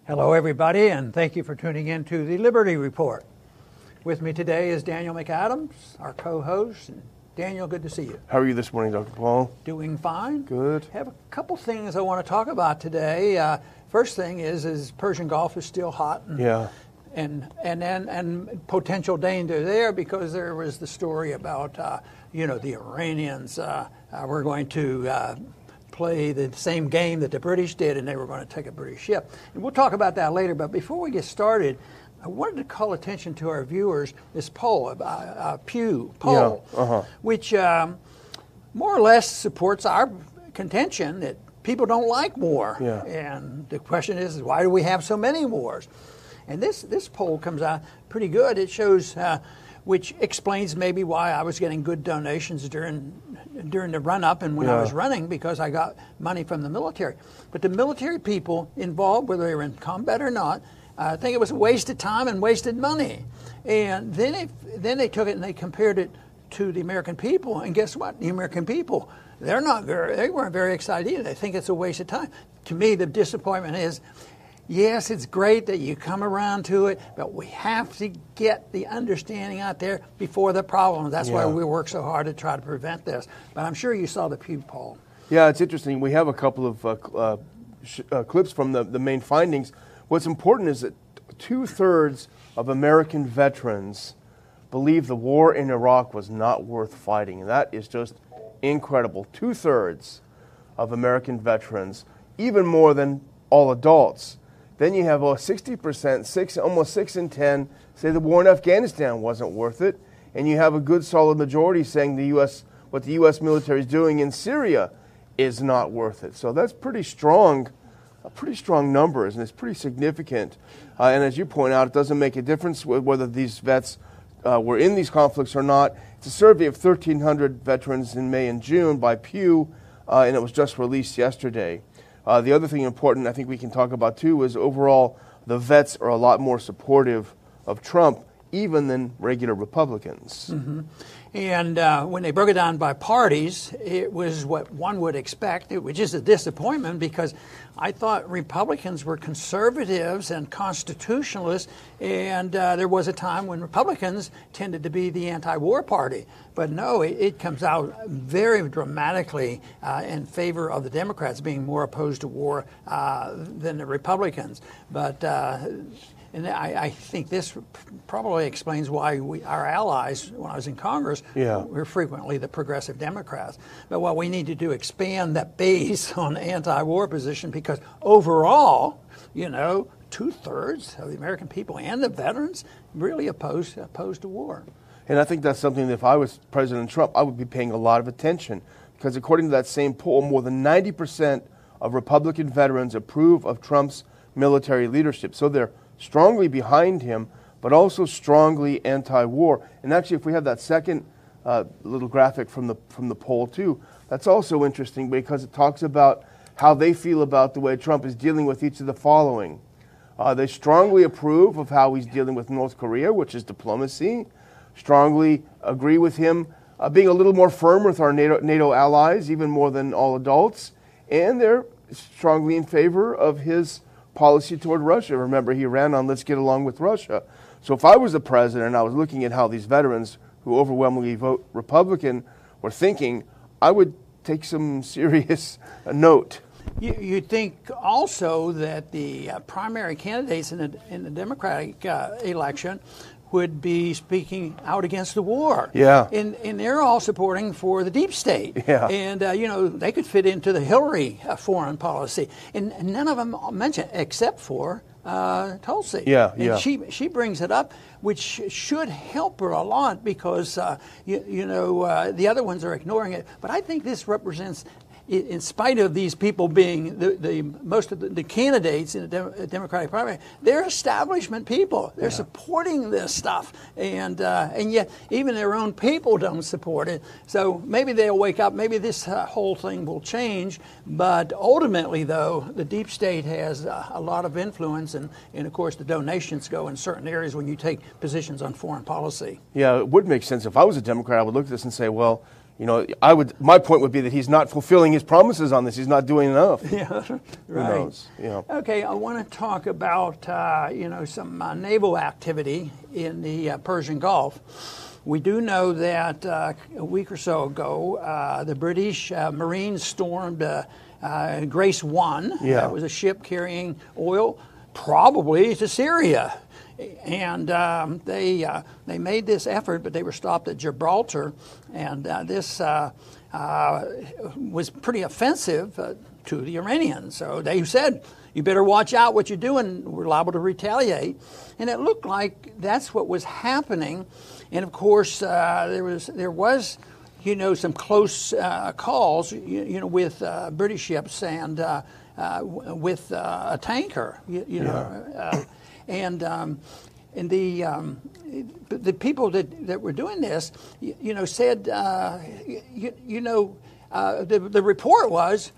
Hello, everybody, and thank you for tuning in to the Liberty Report. With me today is Daniel McAdams, our co-host. And Daniel, good to see you. How are you this morning, Dr. Paul? Doing fine. Good. Have a couple things I want to talk about today. First thing is Persian Gulf is still hot. And potential danger there because there was the story about, the Iranians were going to play the same game that the British did, and they were going to take a British ship. And we'll talk about that later. But before we get started, I wanted to call attention to our viewers this poll, Pew poll, which more or less supports our contention that people don't like war. Yeah. And the question is, why do we have so many wars? And this poll comes out pretty good. It shows, which explains maybe why I was getting good donations during the run-up and when I was running, because I got money from the military. But the military people involved, whether they were in combat or not, I think it was a waste of time and wasted money. And then they took it and they compared it to the American people. And guess what? The American people, they weren't very excited either. They think it's a waste of time. To me, the disappointment is, yes, it's great that you come around to it, but we have to get the understanding out there before the problem. That's why we work so hard to try to prevent this. But I'm sure you saw the Pew poll. Yeah, it's interesting. We have a couple of clips from the main findings. What's important is that 2/3 of American veterans believe the war in Iraq was not worth fighting. And that is just incredible. 2/3 of American veterans, even more than all adults. Then you have 60%, almost 6 in 10, say the war in Afghanistan wasn't worth it. And you have a good solid majority saying what the U.S. military is doing in Syria is not worth it. So that's pretty strong numbers, and it's pretty significant. And as you point out, it doesn't make a difference whether these vets were in these conflicts or not. It's a survey of 1,300 veterans in May and June by Pew, and it was just released yesterday. The other thing important I think we can talk about, too, is overall the vets are a lot more supportive of Trump even than regular Republicans. Mm-hmm. And when they broke it down by parties, it was what one would expect, which is a disappointment because I thought Republicans were conservatives and constitutionalists, and there was a time when Republicans tended to be the anti-war party. But no, it comes out very dramatically in favor of the Democrats being more opposed to war than the Republicans. But and I think this probably explains why our allies, when I was in Congress, were frequently the progressive Democrats. But what we need to do, expand that base on the anti-war position, because overall, 2/3 of the American people and the veterans really opposed to war. And I think that's something that if I was President Trump, I would be paying a lot of attention. Because according to that same poll, more than 90% of Republican veterans approve of Trump's military leadership. So they're strongly behind him, but also strongly anti-war. And actually, if we have that second little graphic from the poll too, that's also interesting because it talks about how they feel about the way Trump is dealing with each of the following. They strongly approve of how he's dealing with North Korea, which is diplomacy. Strongly agree with him being a little more firm with our NATO allies, even more than all adults. And they're strongly in favor of his policy toward Russia. Remember, he ran on let's get along with Russia. So if I was the president and I was looking at how these veterans who overwhelmingly vote Republican were thinking, I would take some serious note. You'd think also that the primary candidates in the Democratic election would be speaking out against the war. Yeah. And they're all supporting for the deep state. Yeah. And, they could fit into the Hillary foreign policy. And none of them mention except for Tulsi. Yeah, and she brings it up, which should help her a lot because, the other ones are ignoring it. But I think this represents, in spite of these people being the most of the candidates in the Democratic primary, they're establishment people. They're supporting this stuff, and yet even their own people don't support it. So maybe they'll wake up. Maybe this whole thing will change. But ultimately, though, the deep state has a lot of influence, and of course the donations go in certain areas when you take positions on foreign policy. Yeah, it would make sense. If I was a Democrat, I would look at this and say, well, My point would be that he's not fulfilling his promises on this. He's not doing enough. Yeah, Who right. knows? Okay, I want to talk about some naval activity in the Persian Gulf. We do know that a week or so ago, the British Marines stormed Grace 1. Yeah. That was a ship carrying oil, probably to Syria. And they made this effort, but they were stopped at Gibraltar, and this was pretty offensive to the Iranians. So they said, "You better watch out what you're doing. We're liable to retaliate." And it looked like that's what was happening. And of course, there was some close calls, with British ships and with a tanker, And the people that were doing this, said, the report was,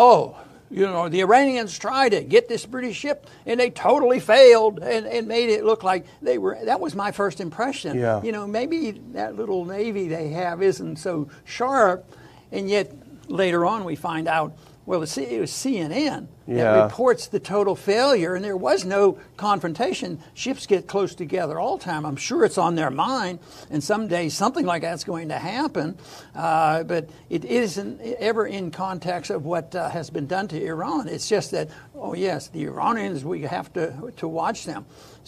the Iranians tried to get this British ship, and they totally failed, and made it look like they were. That was my first impression. Yeah. Maybe that little navy they have isn't so sharp, and yet later on we find out, well, it was CNN that reports the total failure, and there was no confrontation. Ships get close together all the time. I'm sure it's on their mind, and someday something like that's going to happen. But it isn't ever in context of what has been done to Iran. It's just that, the Iranians, we have to watch them.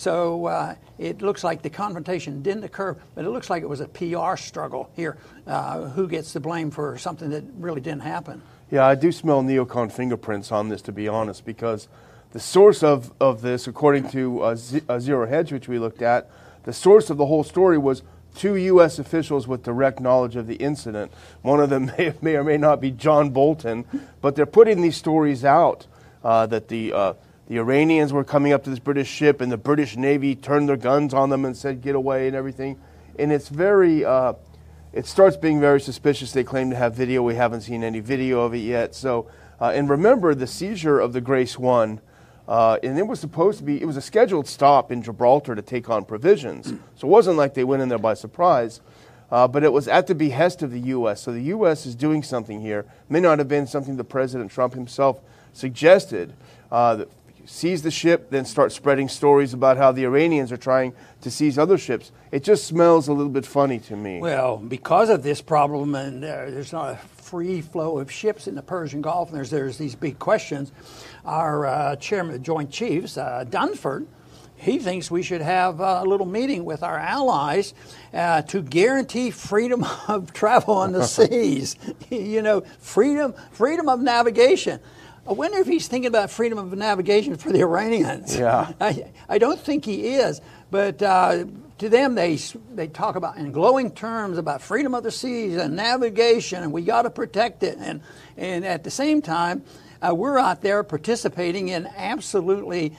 So it looks like the confrontation didn't occur, but it looks like it was a PR struggle here. Who gets the blame for something that really didn't happen? Yeah, I do smell neocon fingerprints on this, to be honest, because the source of this, according to Zero Hedge, which we looked at, the source of the whole story was 2 U.S. officials with direct knowledge of the incident. One of them may or may not be John Bolton, but they're putting these stories out that the Iranians were coming up to this British ship, and the British Navy turned their guns on them and said, "Get away," and everything. And it's very... it starts being very suspicious. They claim to have video. We haven't seen any video of it yet. So, and remember the seizure of the Grace 1, and it was a scheduled stop in Gibraltar to take on provisions. So it wasn't like they went in there by surprise, but it was at the behest of the U.S. So the U.S. is doing something here. May not have been something that President Trump himself suggested. Seize the ship, then start spreading stories about how the Iranians are trying to seize other ships. It just smells a little bit funny to me. Well, because of this problem, and there's not a free flow of ships in the Persian Gulf, and there's these big questions, our chairman of the Joint Chiefs, Dunford, he thinks we should have a little meeting with our allies to guarantee freedom of travel on the seas. Freedom of navigation. I wonder if he's thinking about freedom of navigation for the Iranians. Yeah. I don't think he is, but to them they talk about in glowing terms about freedom of the seas and navigation, and we got to protect it. And at the same time, we're out there participating in absolutely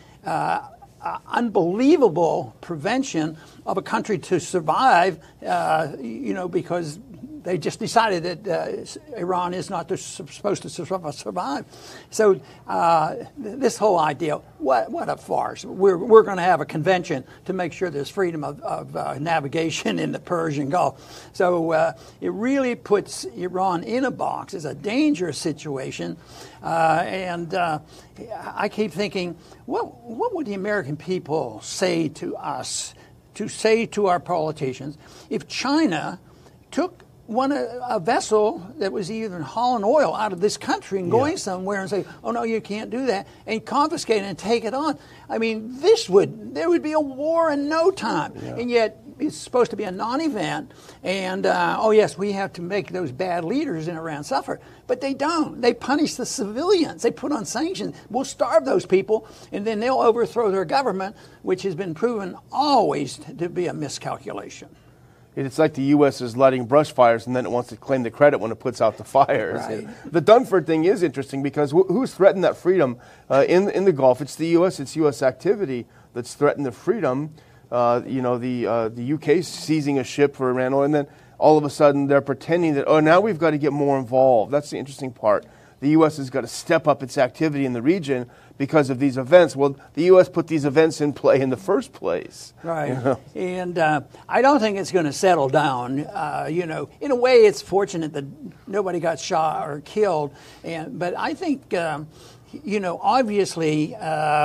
unbelievable prevention of a country to survive, because they just decided that Iran is not supposed to survive. So this whole idea, what a farce. We're going to have a convention to make sure there's freedom of navigation in the Persian Gulf. So it really puts Iran in a box. It's a dangerous situation. And I keep thinking, what would the American people say to us, to say to our politicians, if China took a vessel that was even hauling oil out of this country and going somewhere and say, "Oh no, you can't do that," and confiscate it and take it on? I mean, there would be a war in no time. Yeah. And yet it's supposed to be a non-event. And yes, we have to make those bad leaders in Iran suffer, but they don't. They punish the civilians. They put on sanctions. We'll starve those people, and then they'll overthrow their government, which has been proven always to be a miscalculation. It's like the U.S. is lighting brush fires, and then it wants to claim the credit when it puts out the fires. Right. The Dunford thing is interesting because who's threatened that freedom in the Gulf? It's the U.S. It's U.S. activity that's threatened the freedom. The UK seizing a ship for Iran oil, and then all of a sudden they're pretending that, now we've got to get more involved. That's the interesting part. The U.S. has got to step up its activity in the region because of these events. Well, the U.S. put these events in play in the first place. Right. You know? And I don't think it's going to settle down. You know, in a way, it's fortunate that nobody got shot or killed. But I think, you know, obviously,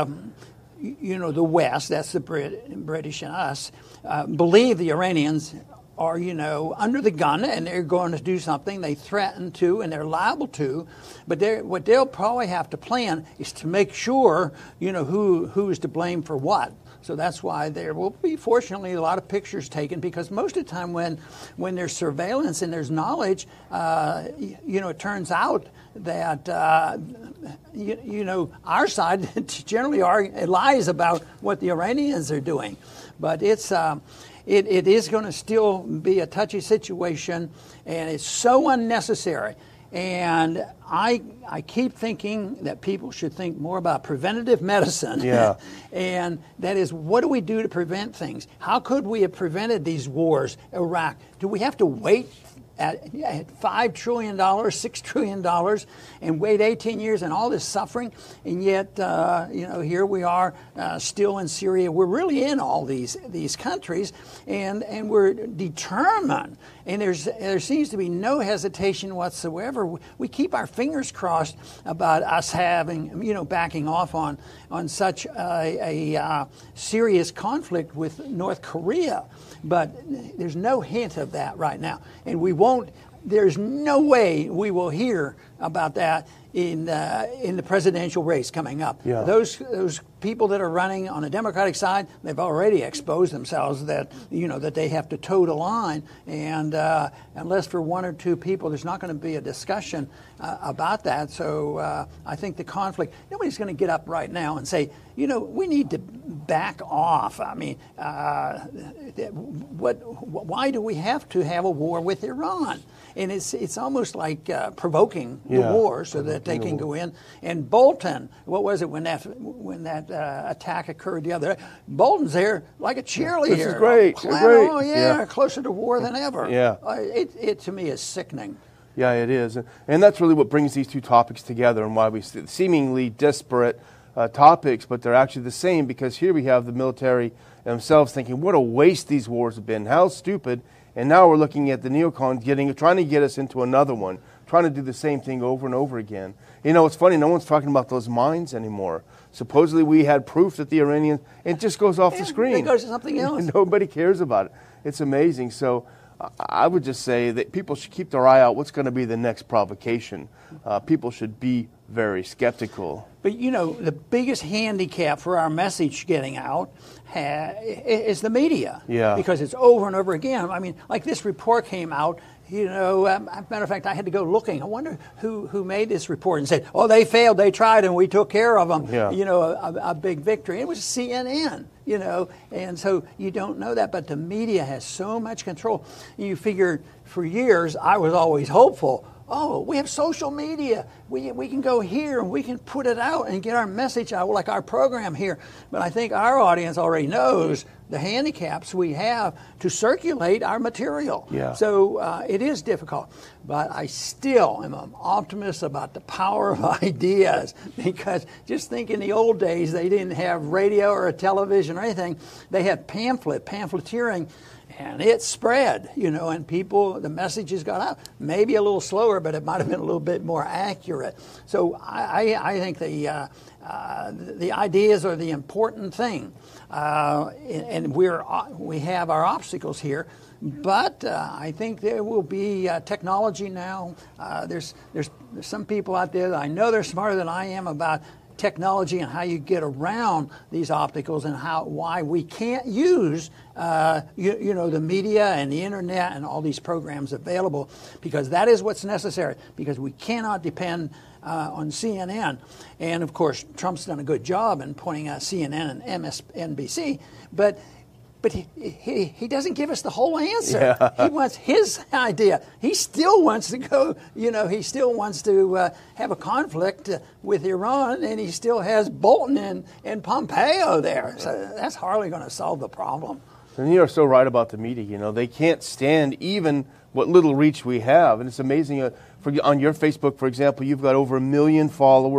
you know, the West, that's the British and us, believe the Iranians are, you know, under the gun and they're going to do something. They threaten to and they're liable to. But what they'll probably have to plan is to make sure, you know, who's to blame for what. So that's why there will be, fortunately, a lot of pictures taken, because most of the time when there's surveillance and there's knowledge, you know, it turns out that, you know, our side generally lies about what the Iranians are doing. But it's... It is going to still be a touchy situation, and it's so unnecessary. And I keep thinking that people should think more about preventative medicine. Yeah. And that is, what do we do to prevent things? How could we have prevented these wars, Iraq? Do we have to wait at $5 trillion, $6 trillion, and wait 18 years and all this suffering? And yet, you know, here we are still in Syria. We're really in all these countries, and we're determined. And there seems to be no hesitation whatsoever. We keep our fingers crossed about us having, you know, backing off on such a serious conflict with North Korea. But there's no hint of that right now. And we won't, there's no way we will hear about that in the presidential race coming up. Yeah. Those people that are running on the Democratic side, they've already exposed themselves that, you know, that they have to toe the line. And unless for one or two people, there's not going to be a discussion about that. So I think the conflict, nobody's going to get up right now and say, you know, we need to back off. I mean, why do we have to have a war with Iran? And it's almost like provoking the war so that they can go in. And Bolton, what was it when that attack occurred the other day? Bolton's there like a cheerleader. This is great. Great. Oh yeah, closer to war than ever. Yeah. It to me is sickening. Yeah, it is. And that's really what brings these two topics together, and why we seemingly disparate topics, but they're actually the same, because here we have the military themselves thinking, what a waste these wars have been, how stupid. And now we're looking at the neocons trying to get us into another one, trying to do the same thing over and over again. You know, it's funny, no one's talking about those mines anymore. Supposedly we had proof that the Iranians, it just goes off the screen. It goes to something else. Nobody cares about it. It's amazing. So I would just say that people should keep their eye out what's going to be the next provocation. People should be very skeptical. But, you know, the biggest handicap for our message getting out is the media. Yeah. Because it's over and over again. I mean, like this report came out, you know, matter of fact, I had to go looking. I wonder who made this report and said, oh, they failed, they tried, and we took care of them. Yeah. You know, a big victory. It was CNN, you know, and so you don't know that. But the media has so much control. You figure for years I was always hopeful. Oh, we have social media. We can go here and we can put it out and get our message out, like our program here. But I think our audience already knows the handicaps we have to circulate our material. Yeah. So it is difficult. But I still am an optimist about the power of ideas, because just think in the old days, they didn't have radio or a television or anything. They had pamphleteering. And it spread, you know, and the messages got out. Maybe a little slower, but it might have been a little bit more accurate. So I think the ideas are the important thing, and we have our obstacles here. But I think there will be technology now. There's some people out there that I know they're smarter than I am about technology and how you get around these obstacles, and why we can't use you know, the media and the internet and all these programs available, because that is what's necessary, because we cannot depend on CNN. And of course Trump's done a good job in pointing out CNN and MSNBC, but he doesn't give us the whole answer. Yeah. He wants his idea. He still wants to go, you know, he still wants to have a conflict with Iran, and he still has Bolton and Pompeo there. So that's hardly going to solve the problem. And you're so right about the media. You know, they can't stand even what little reach we have. And it's amazing. On your Facebook, for example, you've got over 1 million followers.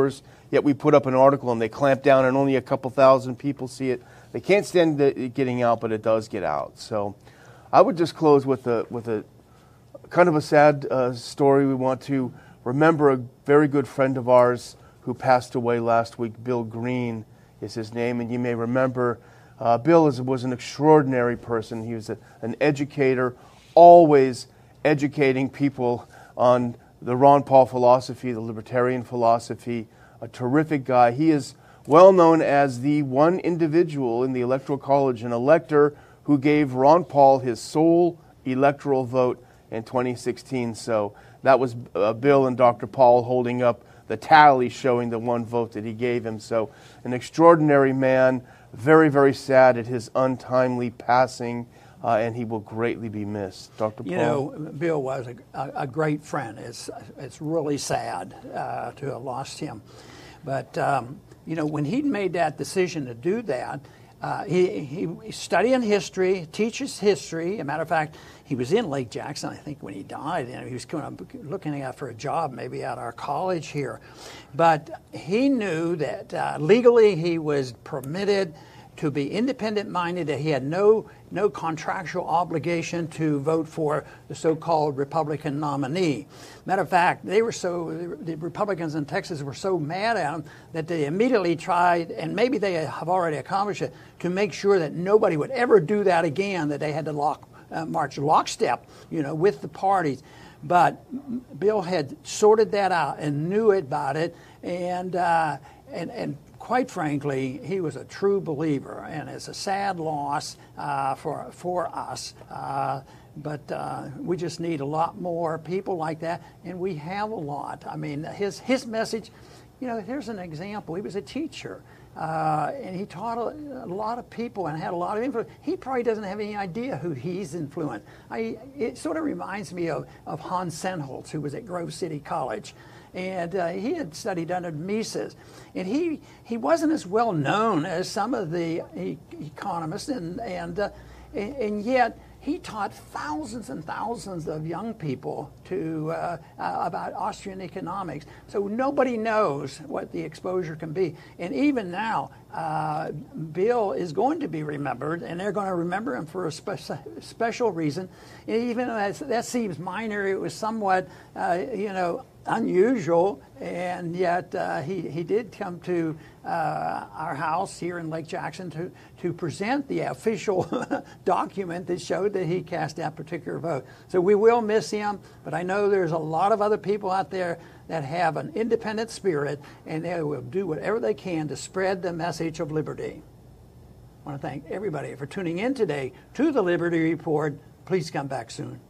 yet we put up an article and they clamp down and only a couple thousand people see it. They can't stand it getting out, but it does get out. So I would just close with a kind of a sad story. We want to remember a very good friend of ours who passed away last week. Bill Green is his name, and you may remember Bill was an extraordinary person. He was an educator, always educating people on the Ron Paul philosophy, the libertarian philosophy, a terrific guy. He is well known as the one individual in the Electoral College, an elector who gave Ron Paul his sole electoral vote in 2016. So that was Bill and Dr. Paul holding up the tally showing the one vote that he gave him. So an extraordinary man, very, very sad at his untimely passing, and he will greatly be missed. Dr. Paul? You know, Bill was a great friend. It's really sad to have lost him. But, you know, when he made that decision to do that, he studying history, teaches history. As a matter of fact, he was in Lake Jackson, I think, when he died, and he was looking out for a job maybe at our college here. But he knew that legally he was permitted to be independent-minded, that he had no contractual obligation to vote for the so-called Republican nominee. Matter of fact, the Republicans in Texas were so mad at him that they immediately tried, and maybe they have already accomplished it, to make sure that nobody would ever do that again, that they had to march lockstep, you know, with the parties. But Bill had sorted that out and knew about it, and quite frankly, he was a true believer, and it's a sad loss for us. But we just need a lot more people like that, and we have a lot. I mean, his message, you know, here's an example. He was a teacher, and he taught a lot of people and had a lot of influence. He probably doesn't have any idea who he's influenced. It sort of reminds me of Hans Sennholz, who was at Grove City College. And he had studied under Mises. And he wasn't as well known as some of the economists, and yet he taught thousands and thousands of young people about Austrian economics. So nobody knows what the exposure can be. And even now, Bill is going to be remembered, and they're going to remember him for a special reason. And even though that seems minor, it was somewhat, unusual, and yet he did come to our house here in Lake Jackson to present the official document that showed that he cast that particular vote. So we will miss him, but I know there's a lot of other people out there that have an independent spirit, and they will do whatever they can to spread the message of liberty. I want to thank everybody for tuning in today to the Liberty Report. Please come back soon.